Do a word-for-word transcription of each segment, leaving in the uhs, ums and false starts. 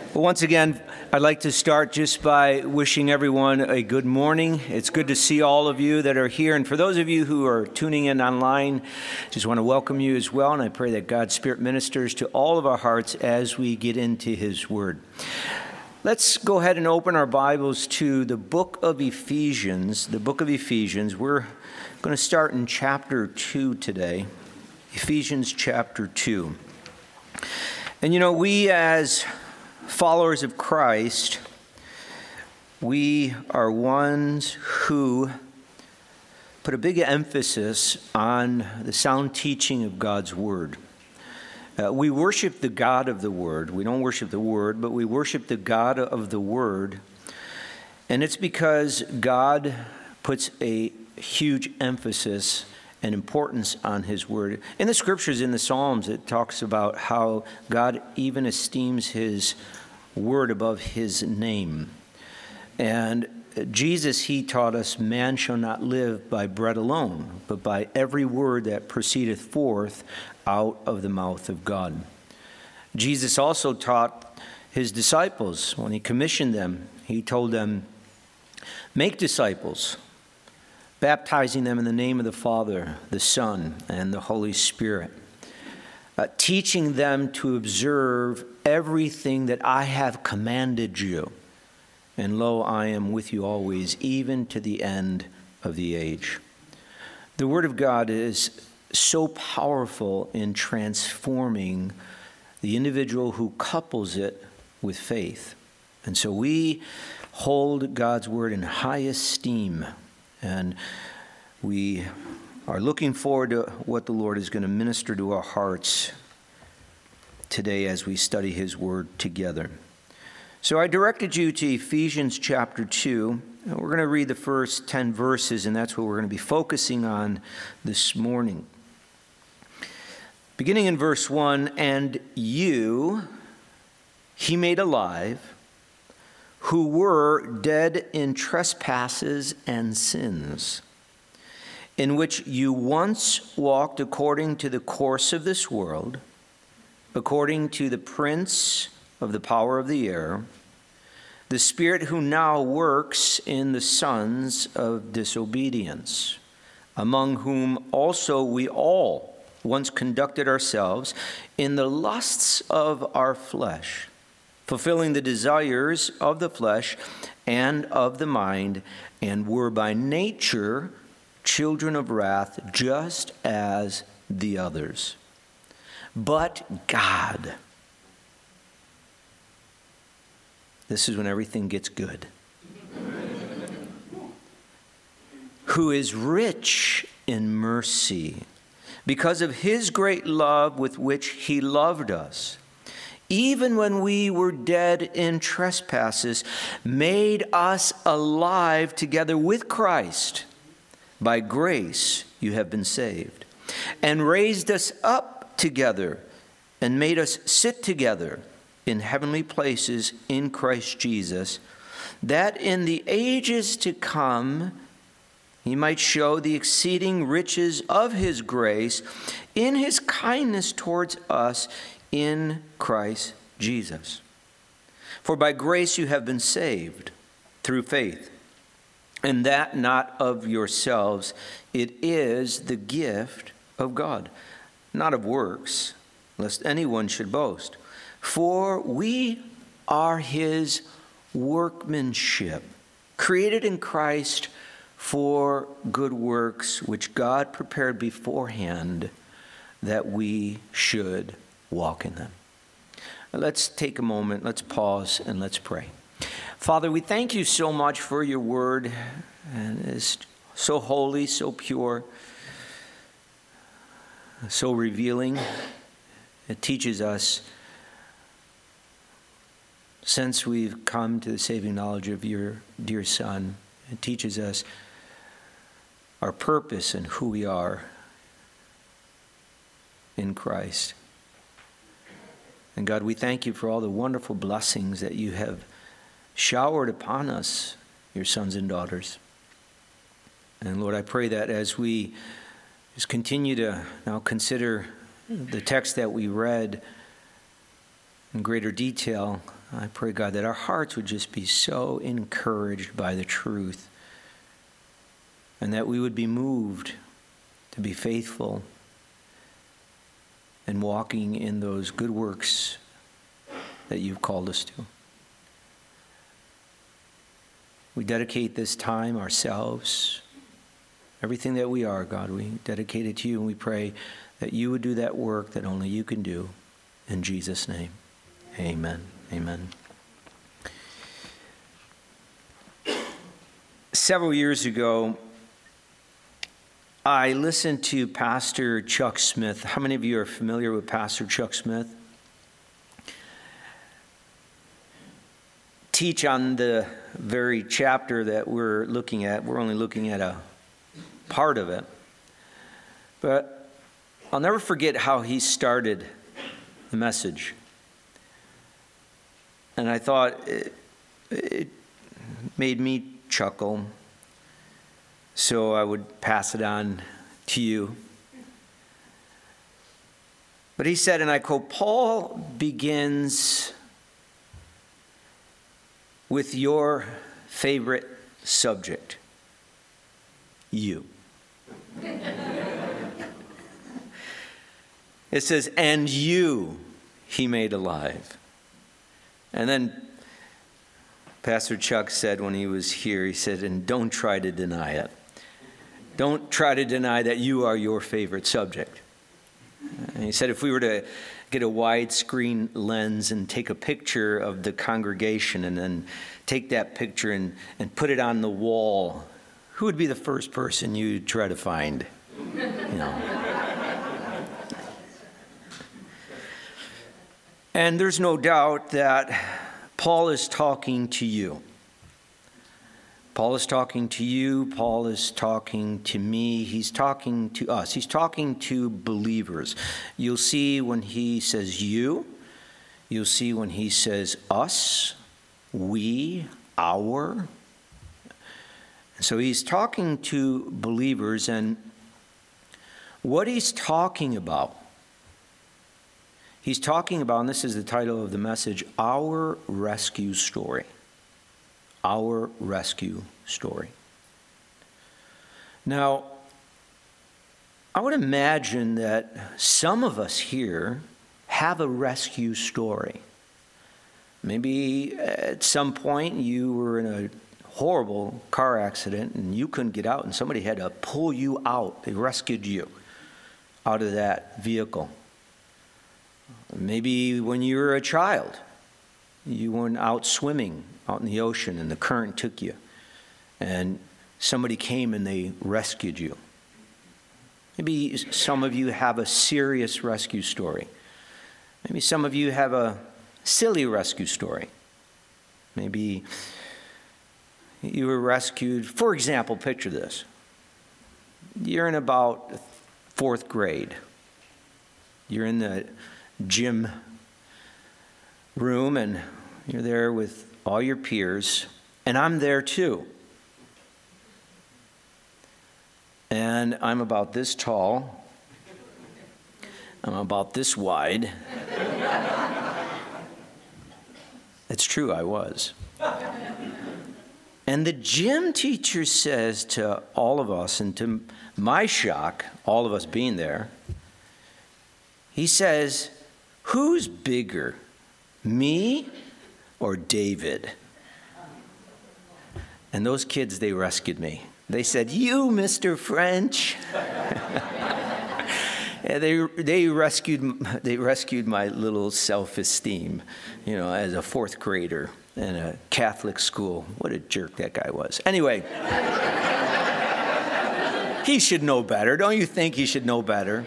Well, once again, I'd like to start just by wishing everyone a good morning. It's good to see all of you that are here. And for those of you who are tuning in online, just want to welcome you as well. And I pray that God's Spirit ministers to all of our hearts as we get into His Word. Let's go ahead and open our Bibles to the book of Ephesians. The book of Ephesians. We're going to start in chapter two today. Ephesians chapter two. And you know, we as followers of Christ, we are ones who put a big emphasis on the sound teaching of God's Word. Uh, we worship the God of the Word. We don't worship the Word, but we worship the God of the Word. And it's because God puts a huge emphasis and importance on His Word. In the Scriptures, in the Psalms, it talks about how God even esteems His Word above His name. And Jesus, He taught us, man shall not live by bread alone, but by every word that proceedeth forth out of the mouth of God. Jesus also taught His disciples, when He commissioned them, He told them, make disciples, baptizing them in the name of the Father, the Son, and the Holy Spirit, uh, teaching them to observe everything that I have commanded you. And lo, I am with you always, even to the end of the age. The Word of God is so powerful in transforming the individual who couples it with faith. And so we hold God's Word in high esteem. And we are looking forward to what the Lord is going to minister to our hearts today as we study His Word together. So I directed you to Ephesians chapter two. We're going to read the first ten verses, and that's what we're going to be focusing on this morning. Beginning in verse one, and you He made alive, who were dead in trespasses and sins, in which you once walked according to the course of this world, according to the prince of the power of the air, the spirit who now works in the sons of disobedience, among whom also we all once conducted ourselves in the lusts of our flesh, fulfilling the desires of the flesh and of the mind, and were by nature children of wrath, just as the others. But God, this is when everything gets good, who is rich in mercy, because of His great love with which He loved us, even when we were dead in trespasses, made us alive together with Christ. By grace you have been saved, and raised us up together, and made us sit together in heavenly places in Christ Jesus, that in the ages to come He might show the exceeding riches of His grace in His kindness towards us in Christ Jesus. For by grace you have been saved through faith, and that not of yourselves, it is the gift of God, not of works, lest anyone should boast. For we are His workmanship, created in Christ for good works, which God prepared beforehand that we should walk in them. Let's take a moment, let's pause, and let's pray. Father, we thank You so much for Your Word, and it's so holy, so pure, so revealing. It teaches us, since we've come to the saving knowledge of Your dear Son, it teaches us our purpose and who we are in Christ. And God, we thank You for all the wonderful blessings that You have showered upon us, Your sons and daughters. And Lord, I pray that as we just continue to now consider the text that we read in greater detail, I pray, God, that our hearts would just be so encouraged by the truth, and that we would be moved to be faithful and walking in those good works that you've called us to. We dedicate this time ourselves, everything that we are, God, we dedicate it to you, and we pray that you would do that work that only you can do. In Jesus' name, amen. Amen. Several years ago, I listened to Pastor Chuck Smith. How many of you are familiar with Pastor Chuck Smith? Teach on the very chapter that we're looking at. We're only looking at a part of it. But I'll never forget how he started the message. And I thought it, it made me chuckle. So I would pass it on to you. But he said, and I quote, Paul begins with your favorite subject, you. It says, and you he made alive. And then Pastor Chuck said when he was here, he said, and don't try to deny it. Don't try to deny that you are your favorite subject. And he said if we were to get a widescreen lens and take a picture of the congregation and then take that picture and, and put it on the wall, who would be the first person you'd try to find? You know. And there's no doubt that Paul is talking to you. Paul is talking to you. Paul is talking to me. He's talking to us. He's talking to believers. You'll see when he says you. You'll see when he says us, we, our. So he's talking to believers, and what he's talking about, he's talking about, and this is the title of the message, our rescue story. Our rescue story. Now, I would imagine that some of us here have a rescue story. Maybe at some point you were in a horrible car accident and you couldn't get out and somebody had to pull you out. They rescued you out of that vehicle. Maybe when you were a child, you went out swimming out in the ocean and the current took you and somebody came and they rescued you. Maybe some of you have a serious rescue story. Maybe some of you have a silly rescue story. Maybe you were rescued. For example, picture this. You're in about fourth grade. You're in the gym room and you're there with all your peers, and I'm there too. And I'm about this tall. I'm about this wide. It's true, I was. And the gym teacher says to all of us, and to my shock, all of us being there, he says, who's bigger, me or David? And those kids, they rescued me. They said, you, Mister French. And they they rescued they rescued my little self-esteem, you know, as a fourth grader in a Catholic school. What a jerk that guy was. Anyway, he should know better. Don't you think he should know better?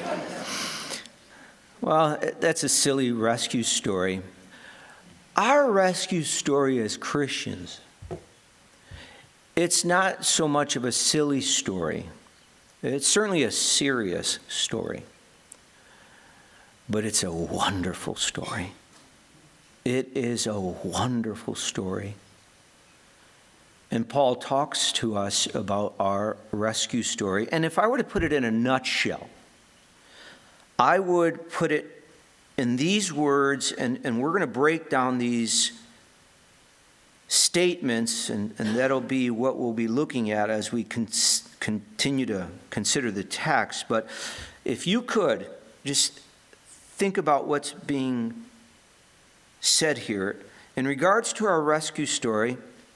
Well, that's a silly rescue story. Our rescue story as Christians, it's not so much of a silly story. It's certainly a serious story. But it's a wonderful story. It is a wonderful story. And Paul talks to us about our rescue story. And if I were to put it in a nutshell, I would put it in these words, and, and we're going to break down these statements, and, and that'll be what we'll be looking at as we con- continue to consider the text. But if you could just think about what's being said here. In regards to our rescue story,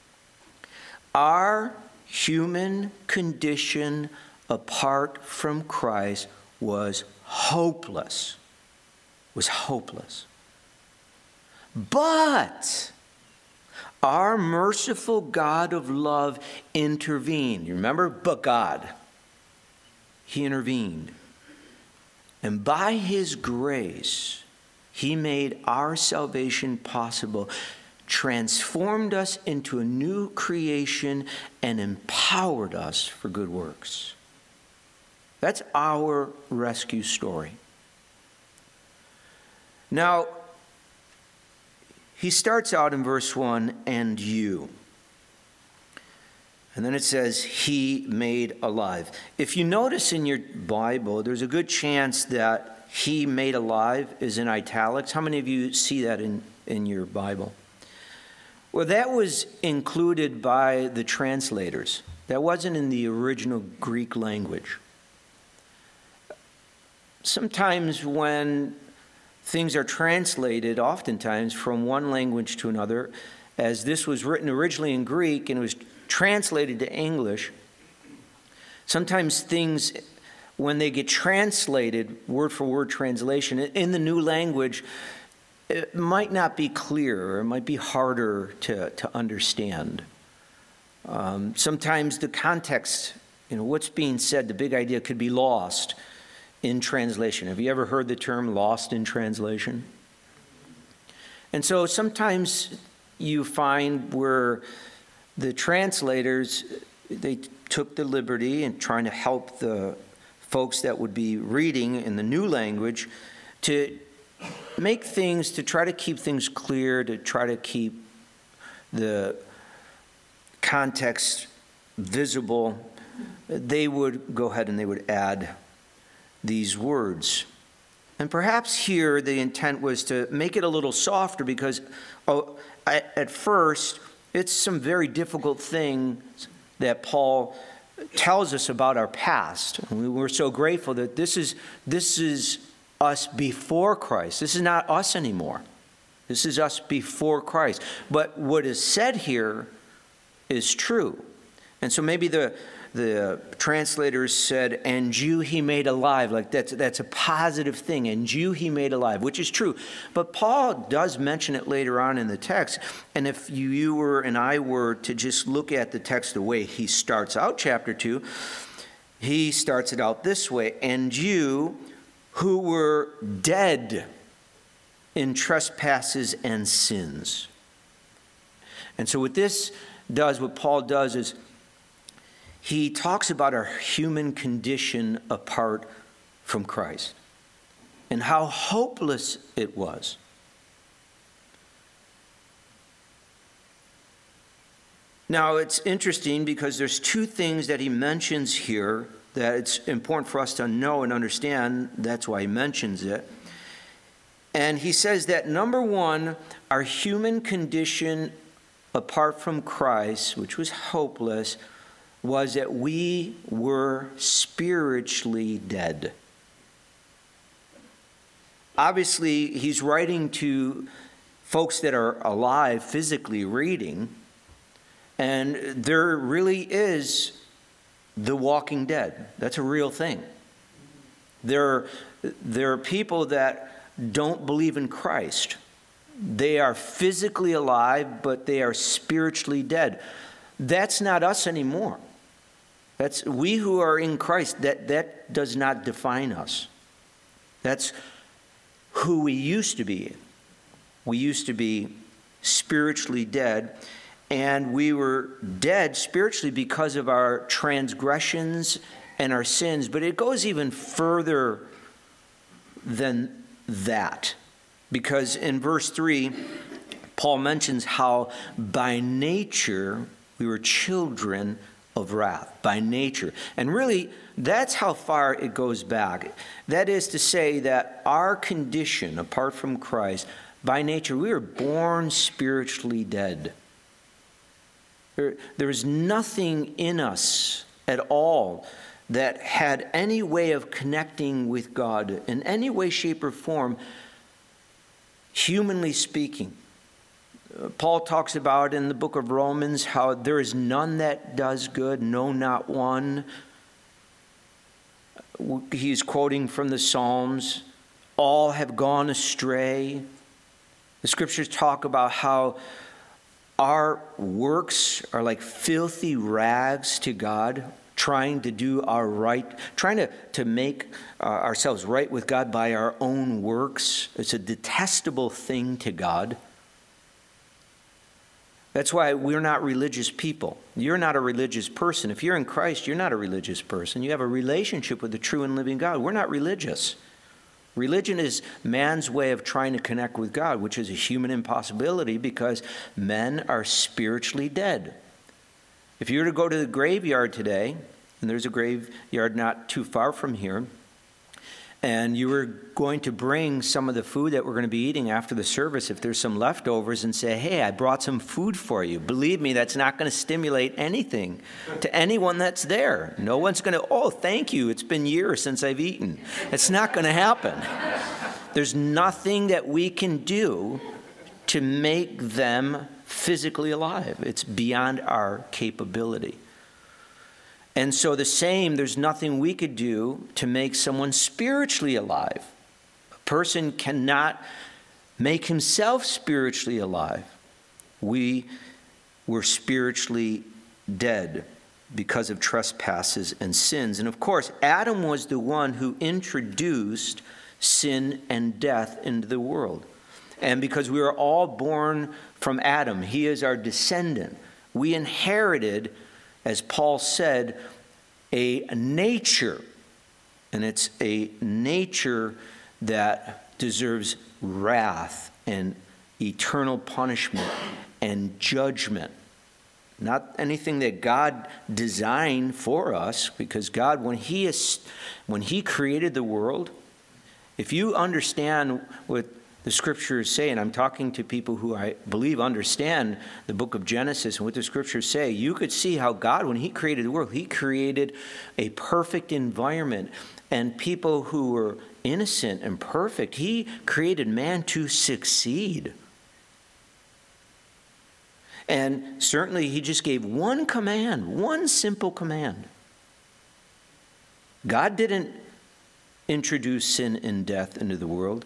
our human condition apart from Christ was hopeless. Was hopeless. But our merciful God of love intervened. You remember? But God. He intervened. And by his grace, he made our salvation possible, transformed us into a new creation, and empowered us for good works. That's our rescue story. Now, he starts out in verse one, and you. And then it says, he made alive. If you notice in your Bible, there's a good chance that he made alive is in italics. How many of you see that in, in your Bible? Well, that was included by the translators. That wasn't in the original Greek language. Sometimes when things are translated, oftentimes, from one language to another, as this was written originally in Greek and it was translated to English, sometimes things, when they get translated, word for word translation, in the new language, it might not be clear, or it might be harder to, to understand. Um, sometimes the context, you know, what's being said, the big idea could be lost in translation. Have you ever heard the term lost in translation? And so sometimes you find where the translators, they took the liberty in trying to help the folks that would be reading in the new language to make things, to try to keep things clear, to try to keep the context visible. They would go ahead and they would add these words. And perhaps here the intent was to make it a little softer because oh, at first it's some very difficult things that Paul tells us about our past. And we're so grateful that this is this is us before Christ. This is not us anymore. This is us before Christ. But what is said here is true. And so maybe the the translators said, and you he made alive. Like that's that's a positive thing. And you he made alive, which is true. But Paul does mention it later on in the text. And if you, you were and I were to just look at the text the way he starts out chapter two, he starts it out this way. And you who were dead in trespasses and sins. And so what this does, what Paul does is he talks about our human condition apart from Christ and how hopeless it was. Now, it's interesting because there's two things that he mentions here that it's important for us to know and understand. That's why he mentions it. And he says that, number one, our human condition apart from Christ, which was hopeless, was that we were spiritually dead. Obviously, he's writing to folks that are alive, physically reading, and there really is the walking dead. That's a real thing. There, there are people that don't believe in Christ. They are physically alive, but they are spiritually dead. That's not us anymore. That's we who are in Christ. That, that does not define us. That's who we used to be. We used to be spiritually dead, and we were dead spiritually because of our transgressions and our sins. But it goes even further than that, because in verse three, Paul mentions how by nature we were children of wrath by nature. And really, that's how far it goes back. That is to say that our condition, apart from Christ, by nature, we were born spiritually dead. There, there is nothing in us at all that had any way of connecting with God in any way, shape, or form, humanly speaking. Paul talks about in the book of Romans how there is none that does good, no, not one. He's quoting from the Psalms, all have gone astray. The scriptures talk about how our works are like filthy rags to God, trying to do our right, trying to, to make uh, ourselves right with God by our own works. It's a detestable thing to God. That's why we're not religious people. You're not a religious person. If you're in Christ, you're not a religious person. You have a relationship with the true and living God. We're not religious. Religion is man's way of trying to connect with God, which is a human impossibility because men are spiritually dead. If you were to go to the graveyard today, and there's a graveyard not too far from here, and you were going to bring some of the food that we're going to be eating after the service, if there's some leftovers, and say, hey, I brought some food for you. Believe me, that's not going to stimulate anything to anyone that's there. No one's going to, oh, thank you, it's been years since I've eaten. It's not going to happen. There's nothing that we can do to make them physically alive. It's beyond our capability. And so the same, there's nothing we could do to make someone spiritually alive. A person cannot make himself spiritually alive. We were spiritually dead because of trespasses and sins. And of course, Adam was the one who introduced sin and death into the world. And because we were all born from Adam, he is our descendant. We inherited, as Paul said, a nature, and it's a nature that deserves wrath and eternal punishment and judgment. Not anything that God designed for us, because God, when he is, when he created the world, if you understand what the scriptures say, and I'm talking to people who I believe understand the book of Genesis and what the scriptures say, you could see how God, when he created the world, he created a perfect environment. And people who were innocent and perfect, he created man to succeed. And certainly he just gave one command, one simple command. God didn't introduce sin and death into the world.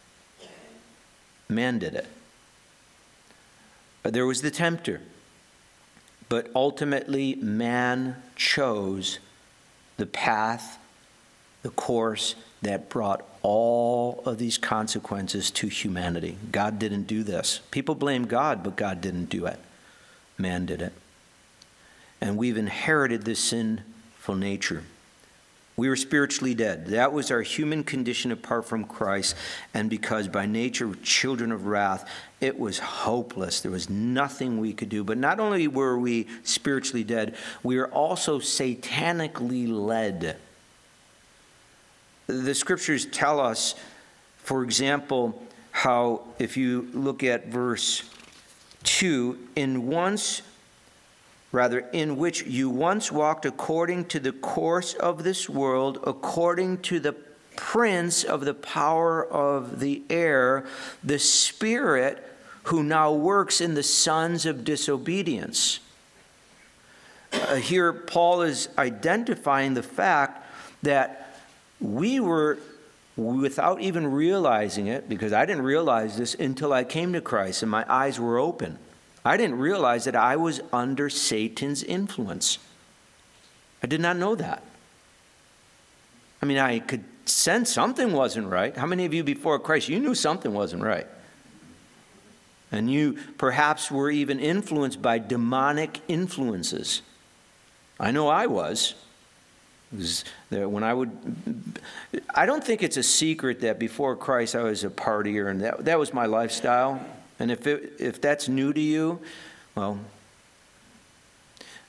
Man did it. There was the tempter. But ultimately, man chose the path, the course that brought all of these consequences to humanity. God didn't do this. People blame God, but God didn't do it. Man did it. And we've inherited this sinful nature. We were spiritually dead. That was our human condition apart from Christ. And because by nature we're children of wrath, it was hopeless. There was nothing we could do. But not only were we spiritually dead, we were also satanically led. The scriptures tell us, for example, how if you look at verse two, in once Rather, in which you once walked according to the course of this world, according to the prince of the power of the air, the spirit who now works in the sons of disobedience. Uh, here, Paul is identifying the fact that we were, without even realizing it, because I didn't realize this until I came to Christ and my eyes were open. I didn't realize that I was under Satan's influence. I did not know that. I mean, I could sense something wasn't right. How many of you before Christ, you knew something wasn't right? And you perhaps were even influenced by demonic influences. I know I was. When I would, I don't think it's a secret that before Christ I was a partier, and that, that was my lifestyle. And if it, if that's new to you, well,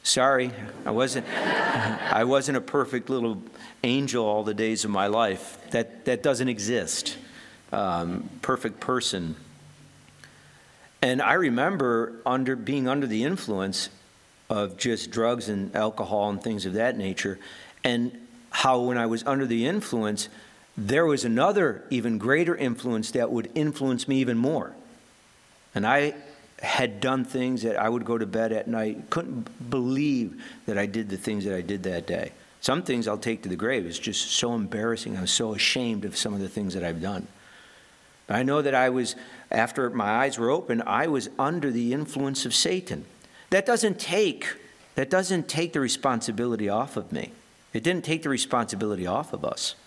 Sorry, I wasn't I wasn't a perfect little angel all the days of my life. That that doesn't exist. Um, perfect person. And I remember under being under the influence of just drugs and alcohol and things of that nature, and how when I was under the influence, there was another even greater influence that would influence me even more. And I had done things that I would go to bed at night, couldn't believe that I did the things that I did that day. Some things I'll take to the grave. It's just so embarrassing. I was so ashamed of some of the things that I've done. I know that I was, after my eyes were open, I was under the influence of Satan. That doesn't take, that doesn't take the responsibility off of me. It didn't take the responsibility off of us.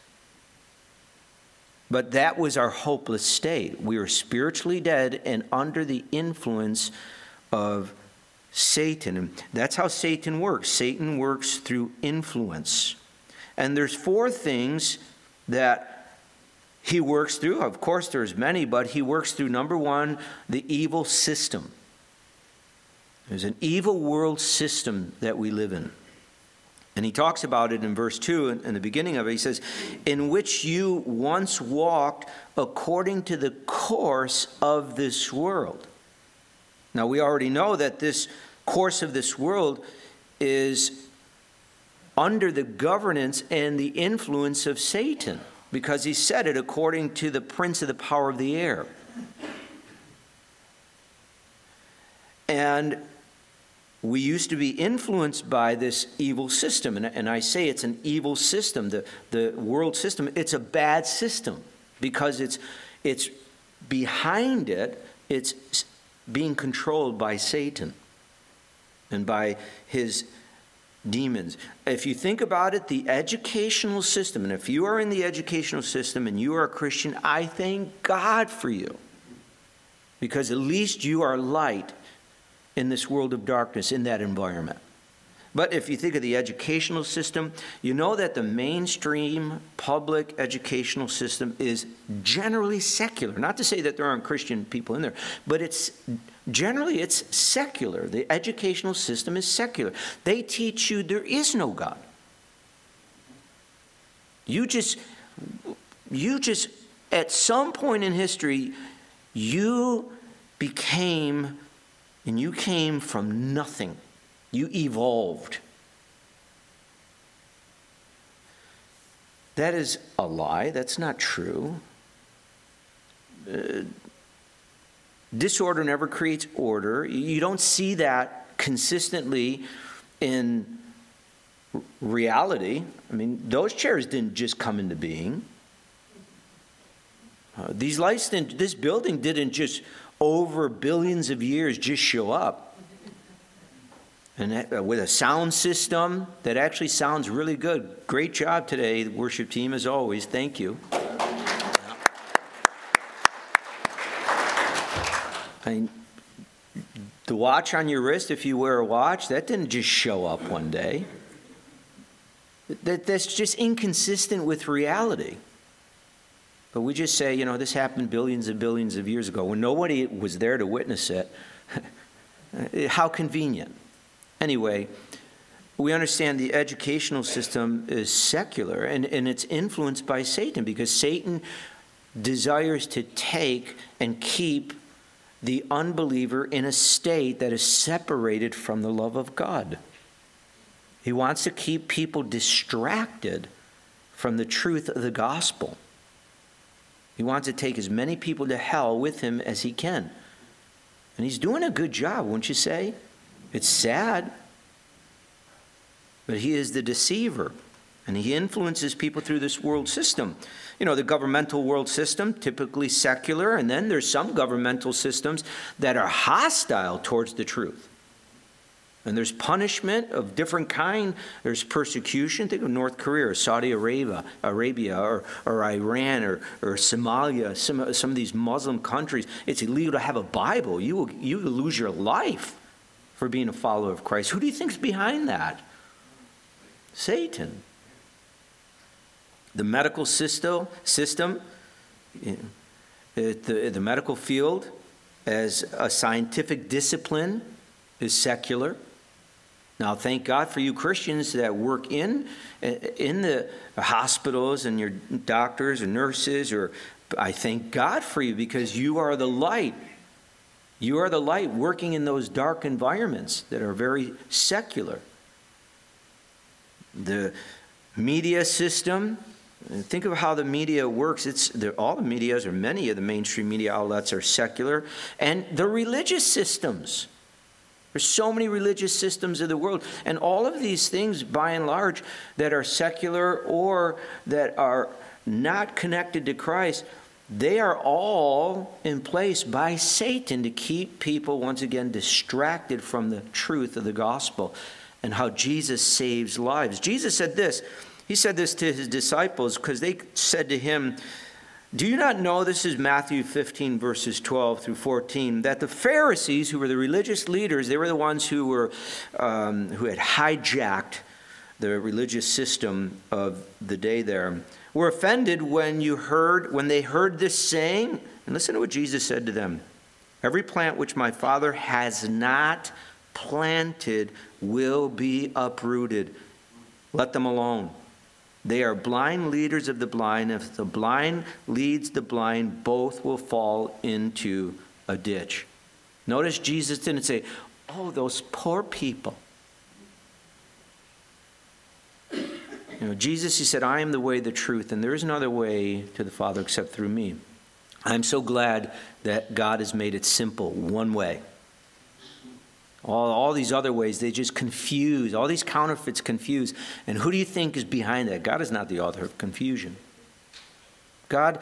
But that was our hopeless state. We were spiritually dead and under the influence of Satan. And that's how Satan works. Satan works through influence. And there's four things that he works through. Of course, there's many, but he works through, number one, the evil system. There's an evil world system that we live in. And he talks about it in verse two, in the beginning of it. He says, in which you once walked according to the course of this world. Now, we already know that this course of this world is under the governance and the influence of Satan, because he said it according to the prince of the power of the air. And we used to be influenced by this evil system. And, and I say it's an evil system. The, the world system, it's a bad system because it's, it's behind it, it's being controlled by Satan and by his demons. If you think about it, the educational system, and if you are in the educational system and you are a Christian, I thank God for you. Because at least you are light in this world of darkness, in that environment. But if you think of the educational system, you know that the mainstream public educational system is generally secular. Not to say that there aren't Christian people in there, but it's generally it's secular. The educational system is secular. They teach you there is no God. You just, you just, at some point in history, you became And you came from nothing. You evolved. That is a lie. That's not true. Uh, disorder never creates order. You don't see that consistently in r- reality. I mean, those chairs didn't just come into being. Uh, these lights didn't, this building didn't just over billions of years just show up. And that, uh, with a sound system that actually sounds really good. Great job today, the worship team, as always. Thank you. I mean, the watch on your wrist, if you wear a watch, that didn't just show up one day. That, that's just inconsistent with reality. But we just say, you know, this happened billions and billions of years ago when nobody was there to witness it. How convenient. Anyway, we understand the educational system is secular and, and it's influenced by Satan because Satan desires to take and keep the unbeliever in a state that is separated from the love of God. He wants to keep people distracted from the truth of the gospel. He wants to take as many people to hell with him as he can. And he's doing a good job, wouldn't you say? It's sad. But he is the deceiver. And he influences people through this world system. You know, the governmental world system, typically secular. And then there's some governmental systems that are hostile towards the truth. And there's punishment of different kind. There's persecution. Think of North Korea or Saudi Arabia, Arabia or, or Iran or, or Somalia, some, some of these Muslim countries. It's illegal to have a Bible. You will, you will lose your life for being a follower of Christ. Who do you think's behind that? Satan. The medical system, system you know, the, the medical field as a scientific discipline is secular. Now, thank God for you Christians that work in in the hospitals and your doctors or nurses, or I thank God for you because you are the light. You are the light working in those dark environments that are very secular. The media system, think of how the media works. It's all the medias, or many of the mainstream media outlets, are secular, and the religious systems. There's so many religious systems of the world, and all of these things, by and large, that are secular or that are not connected to Christ, they are all in place by Satan to keep people, once again, distracted from the truth of the gospel and how Jesus saves lives. Jesus said this. He said this to his disciples because they said to him, do you not know, this is Matthew fifteen, verses twelve through fourteen, that the Pharisees, who were the religious leaders, they were the ones who were um, who had hijacked the religious system of the day there, were offended when you heard when they heard this saying. And listen to what Jesus said to them. Every plant which my Father has not planted will be uprooted. Let them alone. They are blind leaders of the blind. If the blind leads the blind, both will fall into a ditch. Notice Jesus didn't say, oh, those poor people. You know, Jesus, he said, I am the way, the truth, and there is no other way to the Father except through me. I'm so glad that God has made it simple, one way. All, all these other ways, they just confuse. All these counterfeits confuse. And who do you think is behind that? God is not the author of confusion. God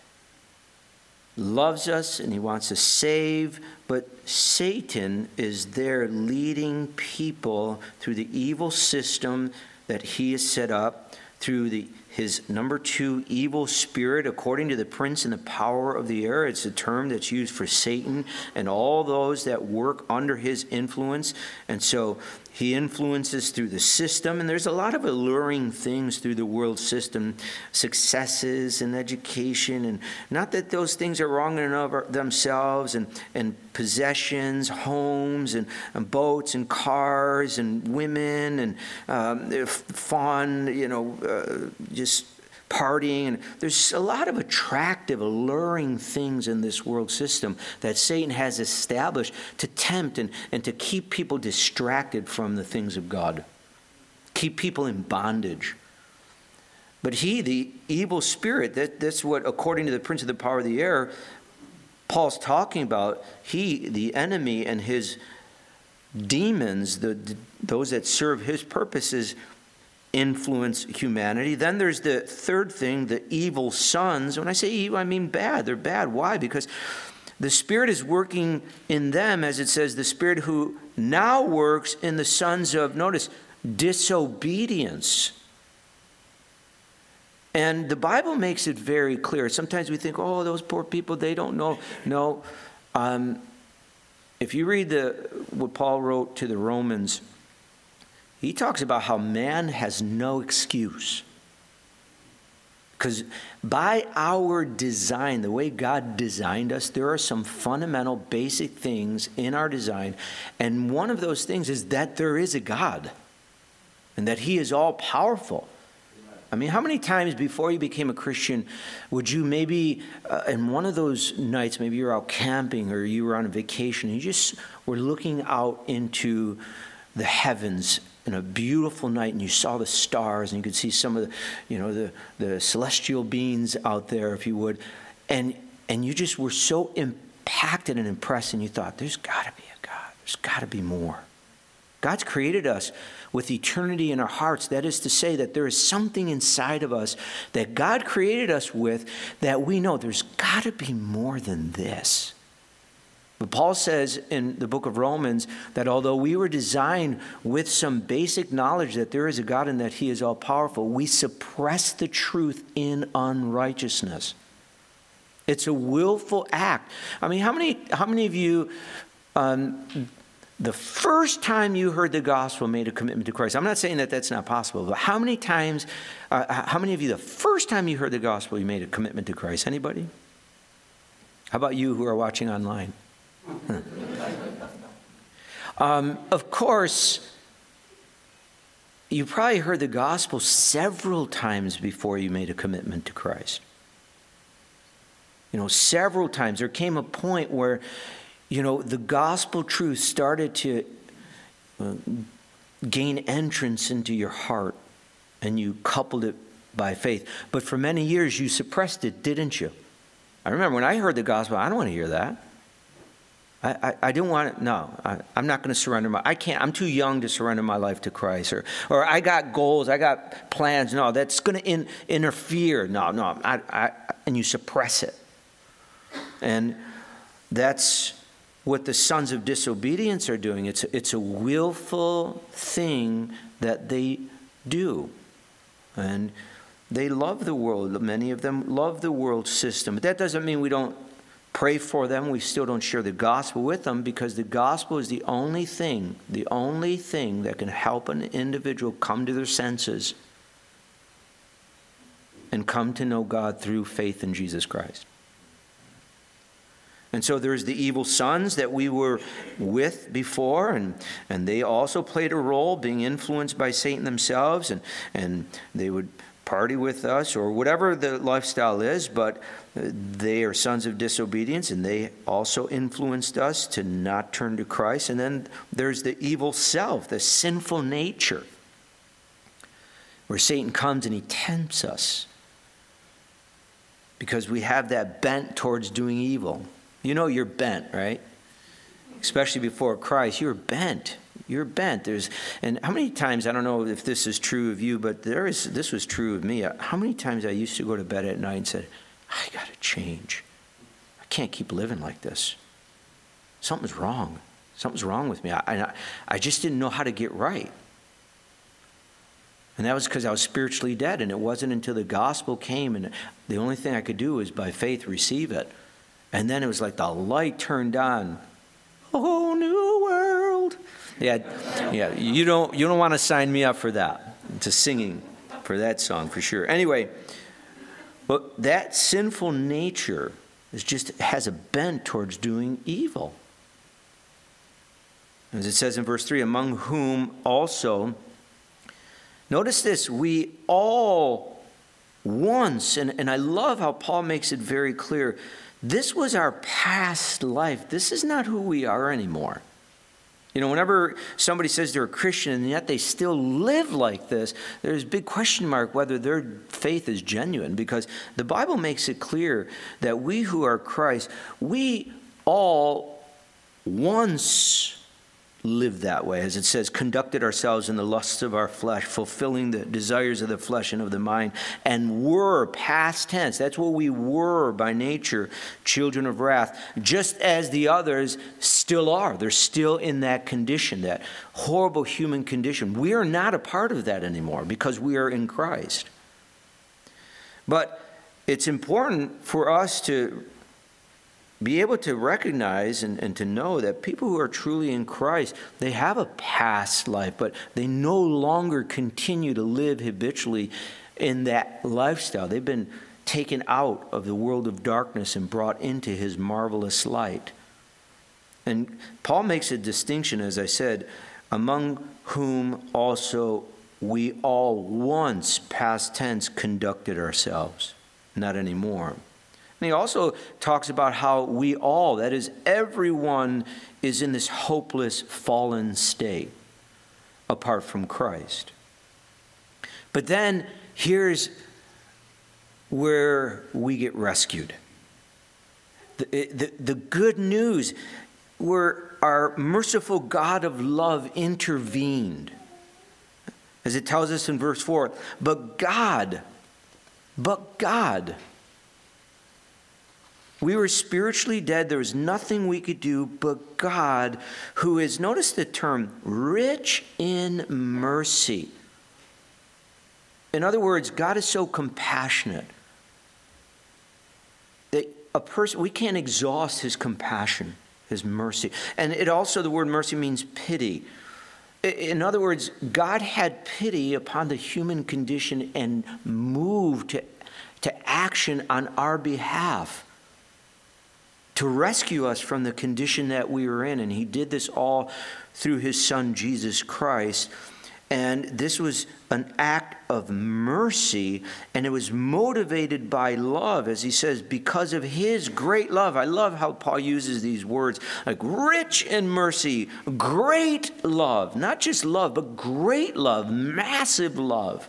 loves us and he wants to save, but Satan is there leading people through the evil system that he has set up, through the his number two evil spirit, according to the prince and the power of the air. It's a term that's used for Satan and all those that work under his influence. And so he influences through the system, and there's a lot of alluring things through the world system, successes and education, and not that those things are wrong in and of themselves, and, and possessions, homes, and, and boats, and cars, and women, and um, fun, you know, uh, just partying. And there's a lot of attractive, alluring things in this world system that Satan has established to tempt and, and to keep people distracted from the things of God, keep people in bondage. But he, the evil spirit, that, that's what, according to the prince of the power of the air, Paul's talking about. He, the enemy, and his demons, the, the those that serve his purposes, influence humanity. Then there's the third thing, the evil sons. When I say evil, I mean bad. They're bad. Why? Because the Spirit is working in them, as it says, the Spirit who now works in the sons of, notice, disobedience. And the Bible makes it very clear. Sometimes we think, oh, those poor people, they don't know. No. Um, if you read the what Paul wrote to the Romans, he talks about how man has no excuse. Because by our design, the way God designed us, there are some fundamental basic things in our design. And one of those things is that there is a God and that he is all powerful. I mean, how many times before you became a Christian would you maybe, uh, in one of those nights, maybe you were out camping or you were on a vacation, and you just were looking out into the heavens in a beautiful night, and you saw the stars, and you could see some of the, you know, the, the celestial beings out there, if you would, and and you just were so impacted and impressed, and you thought, there's got to be a God. There's got to be more. God's created us with eternity in our hearts. That is to say that there is something inside of us that God created us with that we know there's got to be more than this. But Paul says in the book of Romans that although we were designed with some basic knowledge that there is a God and that he is all powerful, we suppress the truth in unrighteousness. It's a willful act. I mean, how many, how many of you, um, the first time you heard the gospel made a commitment to Christ? I'm not saying that that's not possible, but how many times, uh, how many of you, the first time you heard the gospel, you made a commitment to Christ? Anybody? How about you who are watching online? um, of course, you probably heard the gospel several times before you made a commitment to Christ. You know, several times. There came a point where, you know, the gospel truth started to uh, gain entrance into your heart, and you coupled it by faith. But for many years, you suppressed it, didn't you? I remember when I heard the gospel, I don't want to hear that. I, I, I didn't want it. No, I, I'm not going to surrender my, I can't, I'm too young to surrender my life to Christ. Or, or I got goals, I got plans. No, that's going to in, interfere. No, no, I, I, and you suppress it. And that's what the sons of disobedience are doing. It's, it's a willful thing that they do. And they love the world. Many of them love the world system. But that doesn't mean we don't pray for them. We still don't share the gospel with them, because the gospel is the only thing, the only thing that can help an individual come to their senses and come to know God through faith in Jesus Christ. And so there's the evil sons that we were with before, and, and they also played a role, being influenced by Satan themselves, and, and they would party with us or whatever the lifestyle is, but they are sons of disobedience, and they also influenced us to not turn to Christ. And then there's the evil self, the sinful nature, where Satan comes and he tempts us because we have that bent towards doing evil. You know you're bent, right? Especially before Christ, you're bent. You're bent. There's, and how many times, I don't know if this is true of you, but there is. This was true of me. How many times I used to go to bed at night and said, I got to change. I can't keep living like this. Something's wrong. Something's wrong with me. I, I, I just didn't know how to get right. And that was because I was spiritually dead, and it wasn't until the gospel came, and the only thing I could do was by faith receive it. And then it was like the light turned on. A whole new world. Yeah, yeah. You don't you don't want to sign me up for that. To singing for that song for sure. Anyway, but that sinful nature is just has a bent towards doing evil. As it says in verse three, among whom also, notice this, we all once, and, and I love how Paul makes it very clear, this was our past life. This is not who we are anymore. You know, whenever somebody says they're a Christian and yet they still live like this, there's a big question mark whether their faith is genuine, because the Bible makes it clear that we who are Christ, we all once lived that way. As it says, conducted ourselves in the lusts of our flesh, fulfilling the desires of the flesh and of the mind, and were, past tense, that's what we were by nature, children of wrath, just as the others still are. They're still in that condition, that horrible human condition. We are not a part of that anymore because we are in Christ. But it's important for us to be able to recognize and, and to know that people who are truly in Christ, they have a past life, but they no longer continue to live habitually in that lifestyle. They've been taken out of the world of darkness and brought into his marvelous light. And Paul makes a distinction, as I said, among whom also we all once, past tense, conducted ourselves. Not anymore. And he also talks about how we all, that is, everyone, is in this hopeless, fallen state apart from Christ. But then here's where we get rescued. The, the, the good news, where our merciful God of love intervened. As it tells us in verse four, but God, but God, we were spiritually dead. There was nothing we could do, but God, who is, notice the term, rich in mercy. In other words, God is so compassionate that a person, we can't exhaust his compassion, his mercy. And it also, the word mercy means pity. In other words, God had pity upon the human condition and moved to, to action on our behalf, to rescue us from the condition that we were in. And he did this all through his son, Jesus Christ. And this was an act of mercy, and it was motivated by love, as he says, because of his great love. I love how Paul uses these words, like rich in mercy, great love. Not just love, but great love, massive love,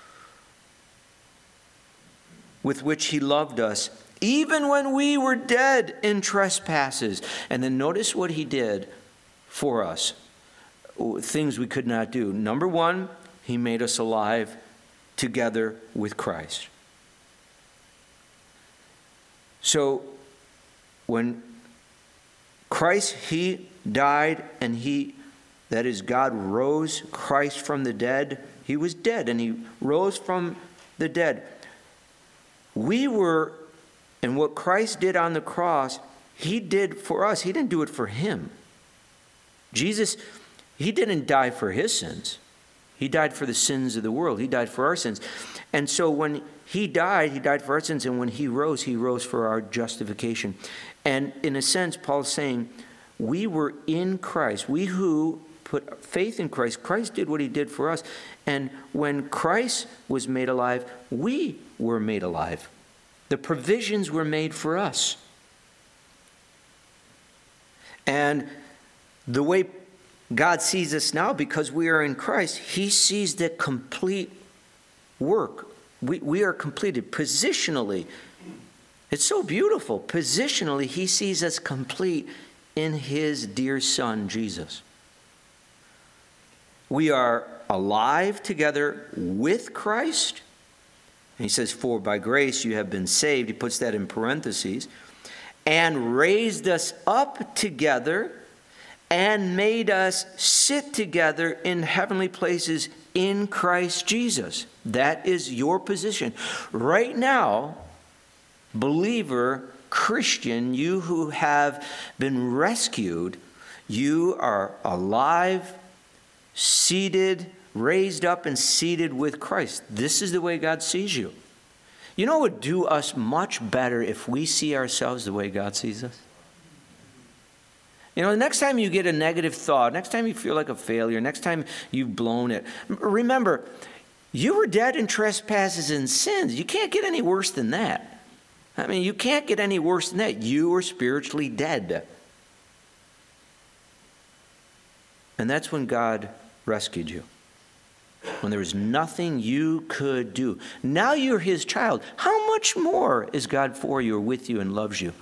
with which he loved us, even when we were dead in trespasses. And then notice what he did for us. Things we could not do. Number one, he made us alive together with Christ. So when Christ, he died, and he, that is, God rose Christ from the dead. He was dead, and he rose from the dead. We were, and what Christ did on the cross, he did for us. He didn't do it for him. Jesus, he didn't die for his sins. He died for the sins of the world. He died for our sins. And so when he died, he died for our sins. And when he rose, he rose for our justification. And in a sense, Paul's saying, we were in Christ. We who put faith in Christ, Christ did what he did for us. And when Christ was made alive, we were made alive. The provisions were made for us. And the way God sees us now, because we are in Christ, he sees the complete work. We, we are completed positionally. It's so beautiful. Positionally, he sees us complete in his dear Son, Jesus. We are alive together with Christ. And he says, for by grace you have been saved. He puts that in parentheses. And raised us up together and made us sit together in heavenly places in Christ Jesus. That is your position. Right now, believer, Christian, you who have been rescued, you are alive, seated, raised up and seated with Christ. This is the way God sees you. You know, it would do us much better if we see ourselves the way God sees us. You know, the next time you get a negative thought, next time you feel like a failure, next time you've blown it, remember, you were dead in trespasses and sins. You can't get any worse than that. I mean, you can't get any worse than that. You were spiritually dead. And that's when God rescued you. When there was nothing you could do. Now you're his child. How much more is God for you or with you and loves you?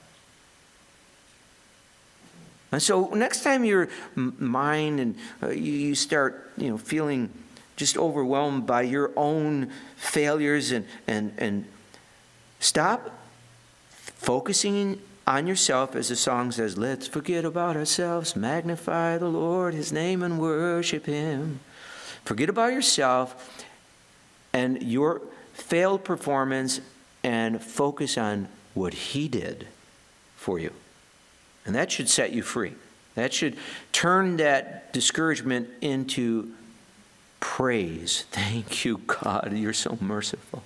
And so next time your mind and uh, you, you start, you know, feeling just overwhelmed by your own failures and, and, and stop focusing on yourself, as the song says, let's forget about ourselves, magnify the Lord, his name, and worship him. Forget about yourself and your failed performance and focus on what he did for you. And that should set you free. That should turn that discouragement into praise. Thank you, God. You're so merciful.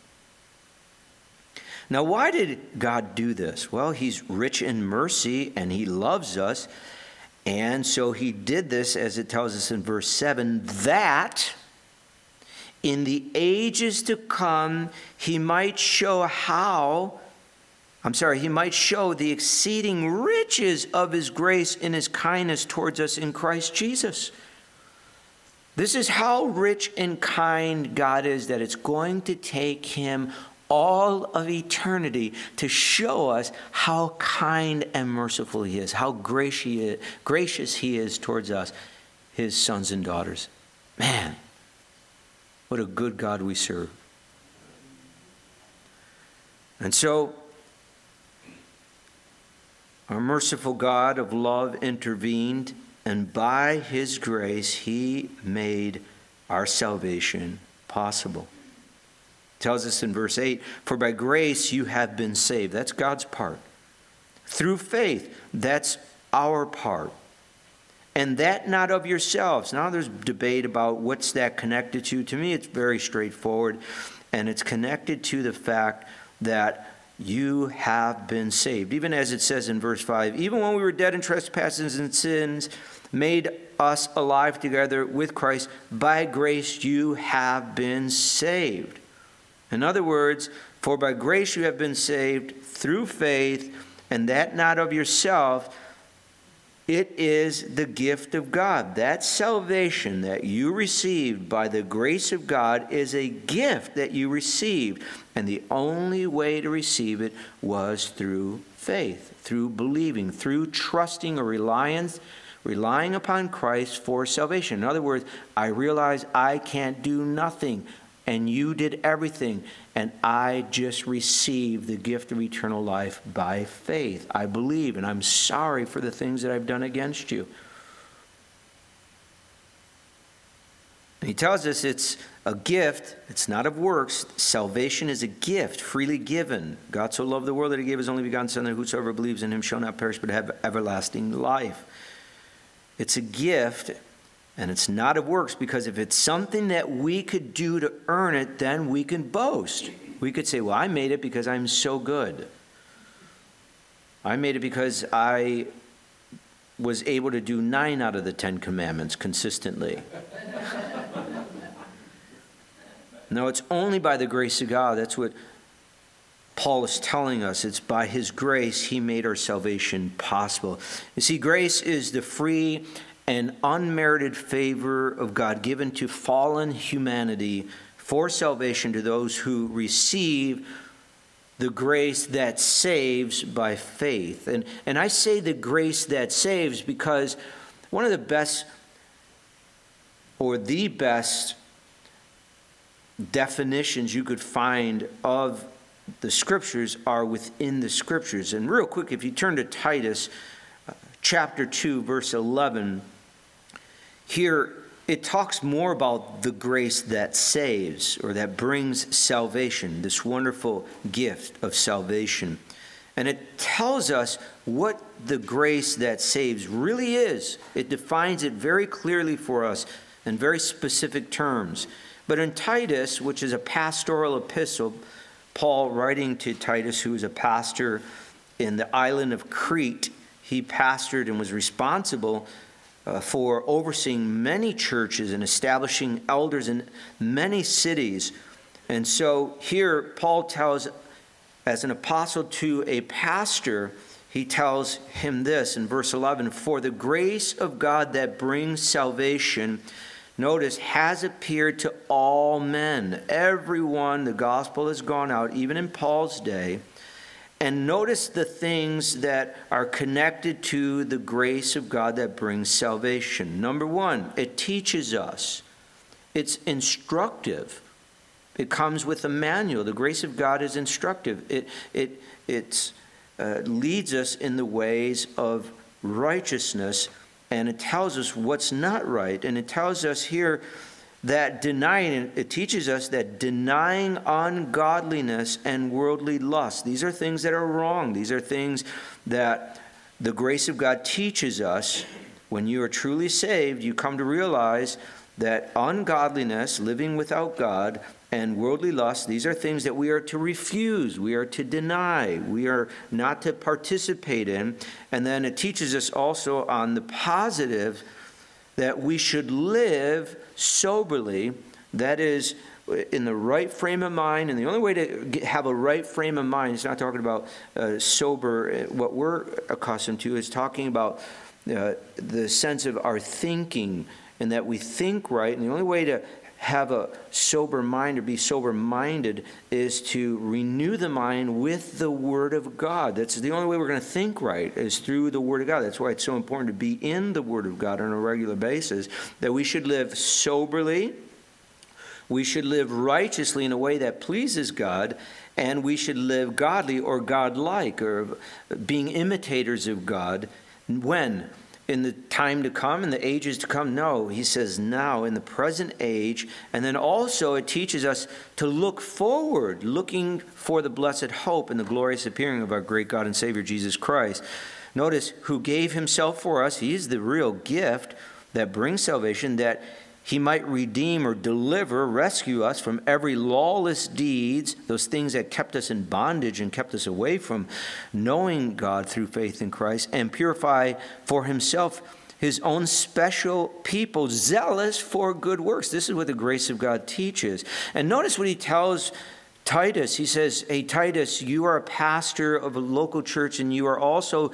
Now, why did God do this? Well, he's rich in mercy and he loves us. And so he did this, as it tells us in verse seven, that in the ages to come he might show how I'm sorry, he might show the exceeding riches of his grace in his kindness towards us in Christ Jesus. This is how rich and kind God is, that it's going to take him all of eternity to show us how kind and merciful he is, how gracious he is towards us, his sons and daughters. Man, what a good God we serve. And so, our merciful God of love intervened, and by his grace, he made our salvation possible. It tells us in verse eight, for by grace you have been saved. That's God's part. Through faith, that's our part. And that not of yourselves. Now there's debate about what's that connected to. To me, it's very straightforward, and it's connected to the fact that you have been saved. Even as it says in verse five, even when we were dead in trespasses and sins, made us alive together with Christ. By grace you have been saved. In other words, for by grace you have been saved through faith, and that not of yourself. It is the gift of God. That salvation that you received by the grace of God is a gift that you received. And the only way to receive it was through faith, through believing, through trusting or reliance, relying upon Christ for salvation. In other words, I realize I can't do nothing, and you did everything, and I just received the gift of eternal life by faith. I believe, and I'm sorry for the things that I've done against you. And he tells us it's a gift. It's not of works. Salvation is a gift, freely given. God so loved the world that he gave his only begotten Son, that whosoever believes in him shall not perish but have everlasting life. It's a gift. And it's not of works, because if it's something that we could do to earn it, then we can boast. We could say, well, I made it because I'm so good. I made it because I was able to do nine out of the Ten Commandments consistently. No, it's only by the grace of God. That's what Paul is telling us. It's by his grace he made our salvation possible. You see, grace is the free and unmerited favor of God given to fallen humanity for salvation to those who receive the grace that saves by faith. And, and I say the grace that saves because one of the best, or the best definitions you could find of the Scriptures are within the Scriptures. And real quick, if you turn to Titus uh, chapter two, verse eleven, here, it talks more about the grace that saves, or that brings salvation, this wonderful gift of salvation. And it tells us what the grace that saves really is. It defines it very clearly for us in very specific terms. But in Titus, which is a pastoral epistle, Paul writing to Titus, who was a pastor in the island of Crete, he pastored and was responsible Uh, for overseeing many churches and establishing elders in many cities. And so here Paul tells, as an apostle to a pastor, he tells him this in verse eleven, for the grace of God that brings salvation, notice, has appeared to all men. Everyone, the gospel has gone out, even in Paul's day. And notice the things that are connected to the grace of God that brings salvation. Number one, it teaches us. It's instructive. It comes with a manual. The grace of God is instructive. It it it's, uh, leads us in the ways of righteousness, and it tells us what's not right. And it tells us here that denying, it teaches us that denying ungodliness and worldly lust, these are things that are wrong. These are things that the grace of God teaches us. When you are truly saved, you come to realize that ungodliness, living without God, and worldly lust, these are things that we are to refuse, we are to deny, we are not to participate in. And then it teaches us also on the positive that we should live soberly, that is, in the right frame of mind. And the only way to get, have a right frame of mind, it's not talking about uh, sober, what we're accustomed to, is talking about uh, the sense of our thinking, and that we think right. And the only way to have a sober mind or be sober-minded is to renew the mind with the Word of God. That's the only way we're going to think right, is through the Word of God. That's why it's so important to be in the Word of God on a regular basis, that we should live soberly, we should live righteously in a way that pleases God, and we should live godly or godlike, or being imitators of God. When? In the time to come, in the ages to come? No, he says now, in the present age. And then also it teaches us to look forward, looking for the blessed hope and the glorious appearing of our great God and Savior, Jesus Christ. Notice, who gave himself for us. He is the real gift that brings salvation, that he might redeem or deliver, rescue us from every lawless deeds, those things that kept us in bondage and kept us away from knowing God through faith in Christ, and purify for himself his own special people, zealous for good works. This is what the grace of God teaches. And notice what he tells Titus. He says, hey, Titus, you are a pastor of a local church, and you are also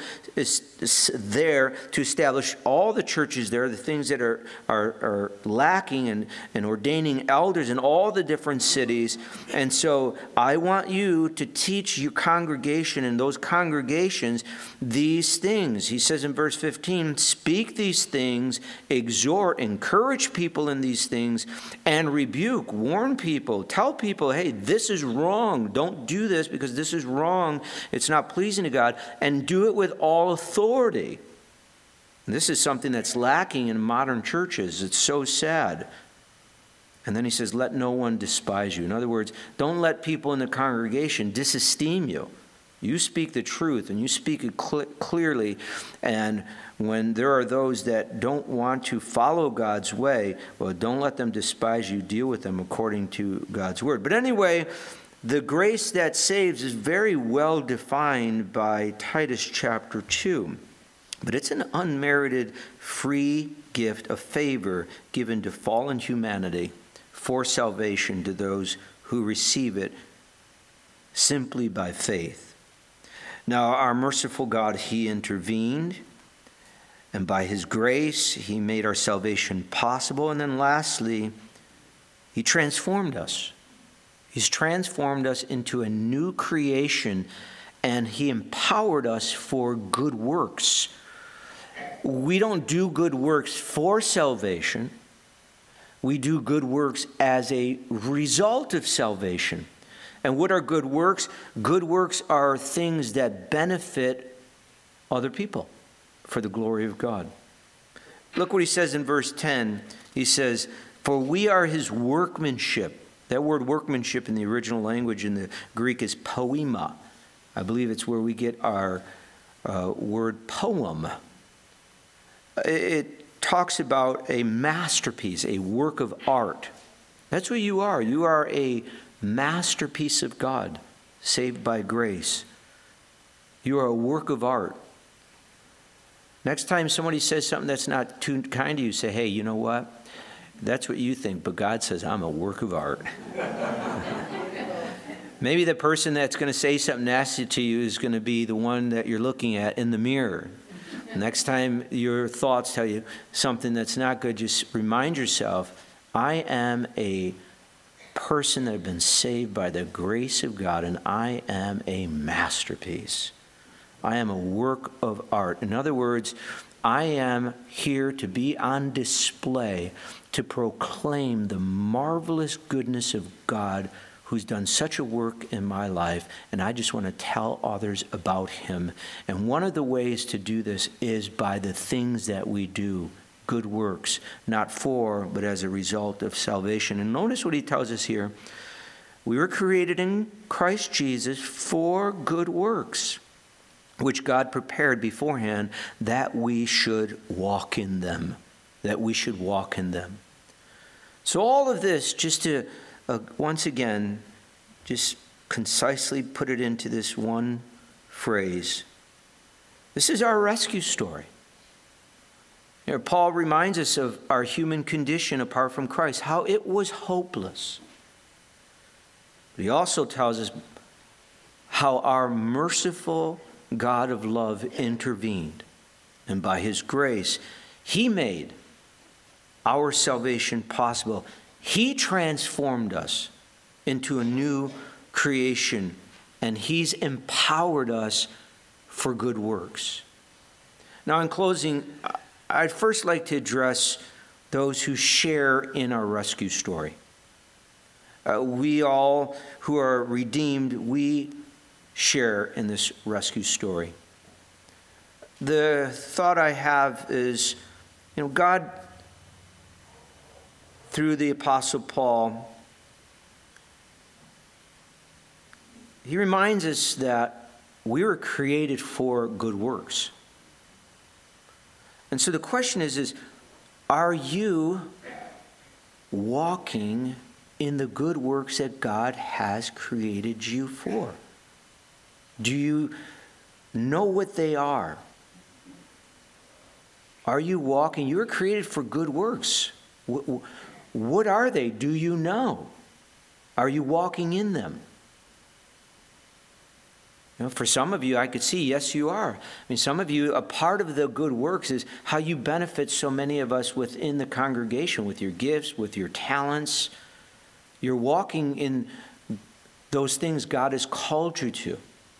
there to establish all the churches there, the things that are, are, are lacking, and, and ordaining elders in all the different cities. And so I want you to teach your congregation and those congregations these things. He says in verse fifteen, speak these things, exhort, encourage people in these things, and rebuke, warn people, tell people, hey, this is wrong. Don't do this because this is wrong. It's not pleasing to God. And do it with all authority. And this is something that's lacking in modern churches. It's so sad. And then he says, let no one despise you. In other words, don't let people in the congregation disesteem you. You speak the truth and you speak it cl- clearly. And when there are those that don't want to follow God's way, well, don't let them despise you. Deal with them according to God's word. But anyway, the grace that saves is very well defined by Titus chapter two. But it's an unmerited free gift of favor given to fallen humanity for salvation to those who receive it simply by faith. Now, our merciful God, he intervened, and by his grace, he made our salvation possible. And then lastly, he transformed us. He's transformed us into a new creation, and he empowered us for good works. We don't do good works for salvation. We do good works as a result of salvation. And what are good works? Good works are things that benefit other people for the glory of God. Look what he says in verse ten. He says, for we are his workmanship. That word workmanship in the original language in the Greek is poema. I believe it's where we get our uh, word poem. It talks about a masterpiece, a work of art. That's what you are. You are a masterpiece of God, saved by grace. You are a work of art. Next time somebody says something that's not too kind to you, say, hey, you know what? That's what you think, but God says I'm a work of art. Maybe the person that's going to say something nasty to you is going to be the one that you're looking at in the mirror. Next time your thoughts tell you something that's not good, just remind yourself, I am a person that have been saved by the grace of God, and I am a masterpiece. I am a work of art. In other words, I am here to be on display, to proclaim the marvelous goodness of God who's done such a work in my life, and I just want to tell others about him. And one of the ways to do this is by the things that we do. Good works, not for, but as a result of salvation. And notice what he tells us here. We were created in Christ Jesus for good works, which God prepared beforehand that we should walk in them, that we should walk in them. So all of this, just to, uh, once again, just concisely put it into this one phrase. This is our rescue story. You know, Paul reminds us of our human condition apart from Christ, how it was hopeless. But he also tells us how our merciful God of love intervened. And by his grace, he made our salvation possible. He transformed us into a new creation, and he's empowered us for good works. Now, in closing, I'd first like to address those who share in our rescue story. Uh, we all who are redeemed, we share in this rescue story. The thought I have is, you know, God, through the Apostle Paul, he reminds us that we were created for good works. And so the question is, is are you walking in the good works that God has created you for? Do you know what they are? Are you walking? You were created for good works. What are they? Do you know? Are you walking in them? You know, for some of you, I could see, yes, you are. I mean, some of you, a part of the good works is how you benefit so many of us within the congregation, with your gifts, with your talents. You're walking in those things God has called you to.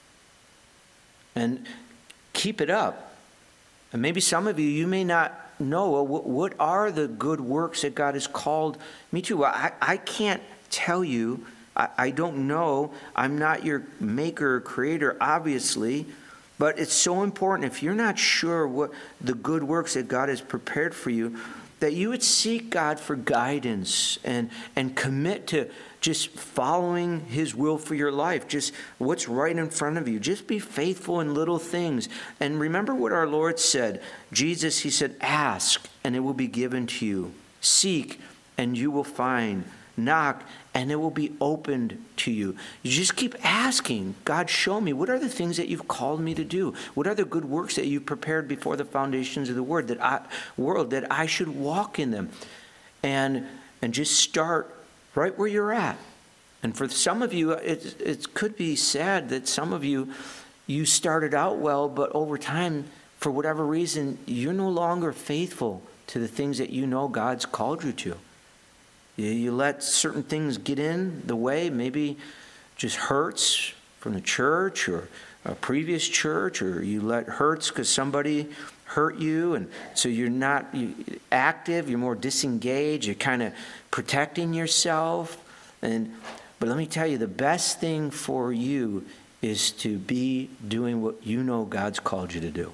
And keep it up. And maybe some of you, you may not know, well, what are the good works that God has called me to? I, I can't tell you. I, I don't know. I'm not your maker or creator, obviously. But it's so important, if you're not sure what the good works that God has prepared for you, that you would seek God for guidance and, and commit to just following His will for your life. Just what's right in front of you. Just be faithful in little things. And remember what our Lord said. Jesus, He said, ask and it will be given to you. Seek and you will find. Knock and it will be opened to you. You just keep asking, God, show me. What are the things that you've called me to do? What are the good works that you've prepared before the foundations of the word that I, world that I should walk in them? And, and just start right where you're at. And for some of you, it, it could be sad that some of you, you started out well, but over time, for whatever reason, you're no longer faithful to the things that you know God's called you to. You, you let certain things get in the way, maybe just hurts from the church or a previous church, or you let hurts because somebody hurt you, and so you're not active, you're more disengaged, you're kind of protecting yourself. And but let me tell you, the best thing for you is to be doing what you know God's called you to do.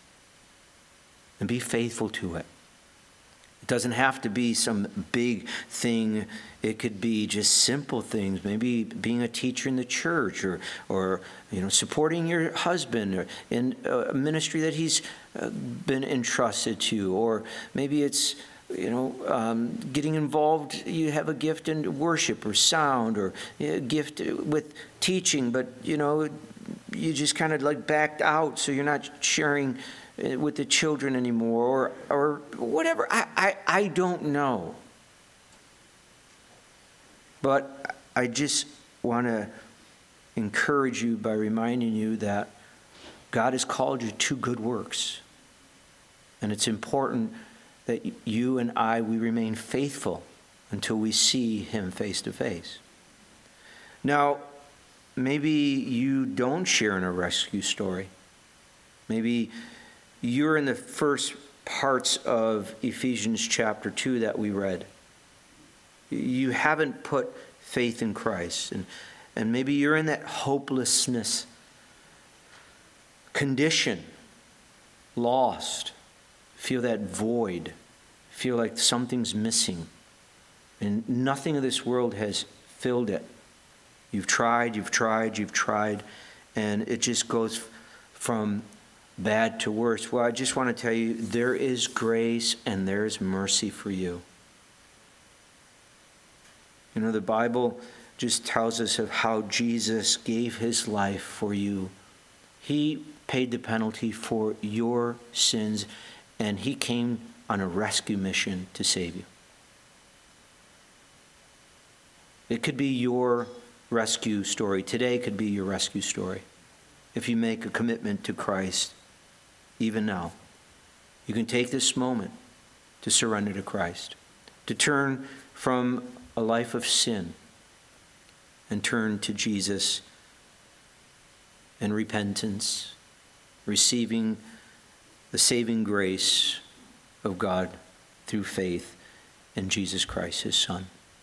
And be faithful to it. It doesn't have to be some big thing. It could be just simple things. Maybe being a teacher in the church, or, or you know, supporting your husband, or in a ministry that he's been entrusted to. Or maybe it's, you know, um, getting involved. You have a gift in worship or sound, or a gift with teaching, but you know, you just kind of like backed out, so you're not sharing with the children anymore, or or whatever. I, I, I don't know. But I just want to encourage you by reminding you that God has called you to good works. And it's important that you and I, we remain faithful until we see Him face to face. Now, maybe you don't share in a rescue story. Maybe you're in the first parts of Ephesians chapter two that we read. You haven't put faith in Christ. And, and maybe you're in that hopelessness condition, lost, feel that void, feel like something's missing. And nothing of this world has filled it. You've tried, you've tried, you've tried, and it just goes from bad to worse. Well, I just want to tell you, there is grace and there is mercy for you. You know, the Bible just tells us of how Jesus gave His life for you. He paid the penalty for your sins, and He came on a rescue mission to save you. It could be your rescue story. Today could be your rescue story. If you make a commitment to Christ, even now, you can take this moment to surrender to Christ, to turn from a life of sin and turn to Jesus in repentance, receiving the saving grace of God through faith in Jesus Christ, His Son.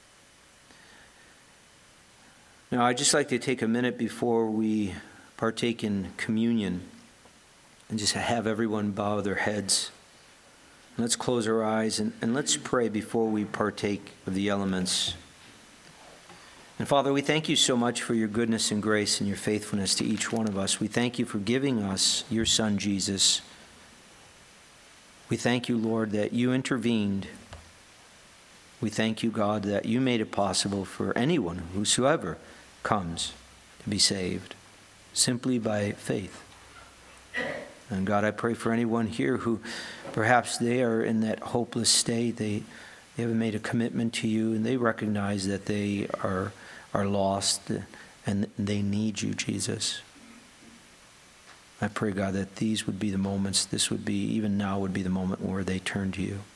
Now, I'd just like to take a minute before we partake in communion and just have everyone bow their heads. Let's close our eyes and, and let's pray before we partake of the elements. And Father, we thank you so much for your goodness and grace and your faithfulness to each one of us. We thank you for giving us your Son, Jesus. We thank you, Lord, that you intervened We thank you, God, that you made it possible for anyone, whosoever comes, to be saved simply by faith. And God, I pray for anyone here who perhaps they are in that hopeless state. They, they haven't made a commitment to you, and they recognize that they are, are lost and they need you, Jesus. I pray, God, that these would be the moments, this would be, even now would be the moment where they turn to you.